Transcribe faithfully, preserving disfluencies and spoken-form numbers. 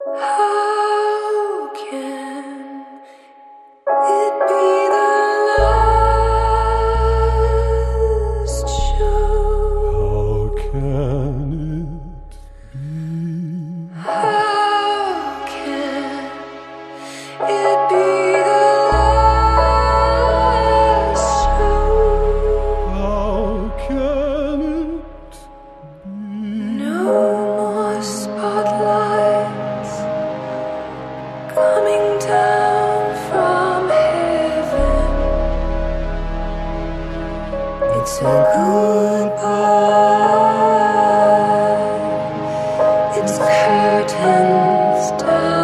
How can it be the last show? How can it be? How can it be the last show? How can it be? No more spotlights coming down from heaven. It's a goodbye. It's curtains down.